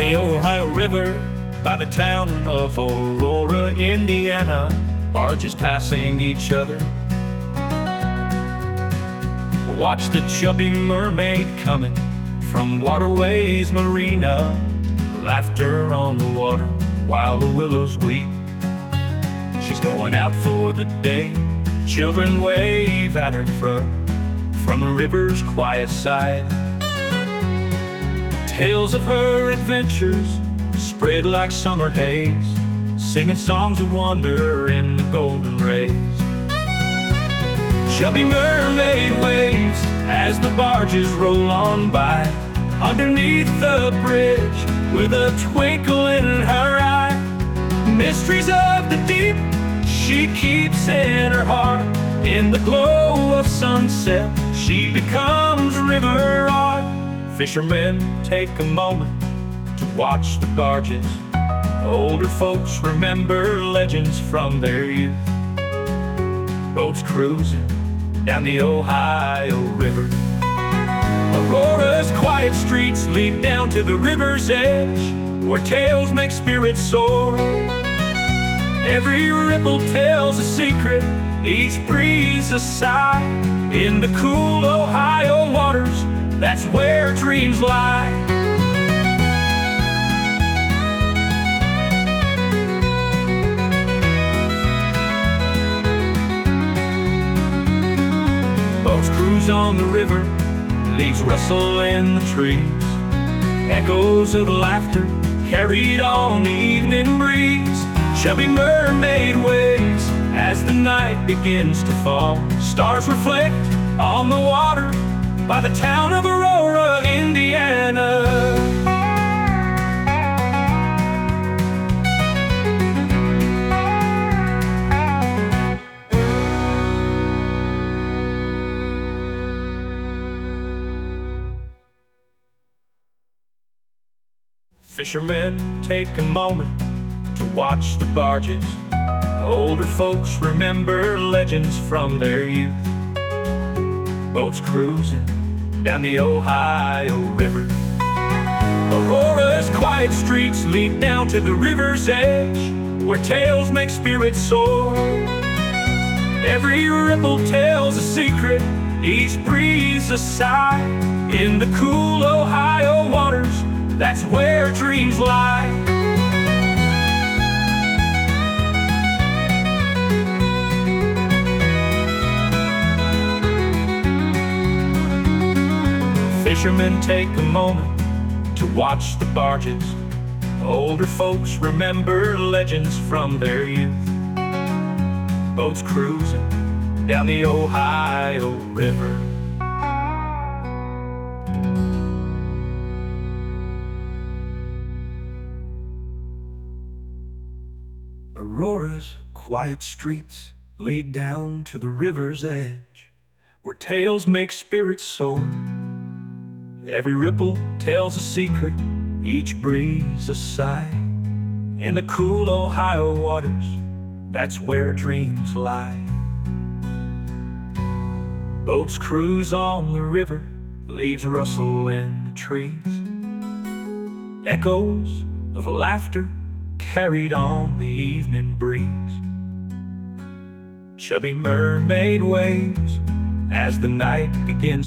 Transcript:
the Ohio River, by the town of Aurora, Indiana, barges passing each other. Watch the chubby mermaid coming from Waterways Marina, laughter on the water while the willows weep. She's going out for the day, children wave at her from the river's quiet side. Tales of her adventures spread like summer haze, singing songs of wonder in the golden rays. Chubby mermaid waves as the barges roll on by, underneath the bridge with a twinkle in her eye. Mysteries of the deep she keeps in her heart. In the glow of sunset she becomes river art. Fishermen take a moment to watch the barges. Older folks remember legends from their youth. Boats cruising down the Ohio River. Aurora's quiet streets lead down to the river's edge, where tales make spirits soar. Every ripple tells a secret, each breeze a sigh. In the cool Ohio waters, that's where dreams lie. Boats cruise on the river, leaves rustle in the trees. Echoes of laughter carried on the evening breeze. Chubby mermaid waves as the night begins to fall. Stars reflect on the water by the town of Aurora, Indiana. Fishermen take a moment to watch the barges. Older folks remember legends from their youth. Boats cruising down the Ohio River. Aurora's quiet streets lead down to the river's edge, where tales make spirits soar. Every ripple tells a secret, each breeze a sigh. In the cool Ohio waters, that's where dreams lie. Fishermen take a moment to watch the barges. Older folks remember legends from their youth. Boats cruising down the Ohio River. Aurora's quiet streets lead down to the river's edge, where tales make spirits soar. Every ripple tells a secret, each breeze a sigh. In the cool Ohio waters, that's where dreams lie. Boats cruise on the river, leaves rustle in the trees. Echoes of laughter carried on the evening breeze. Chubby mermaid waves as the night begins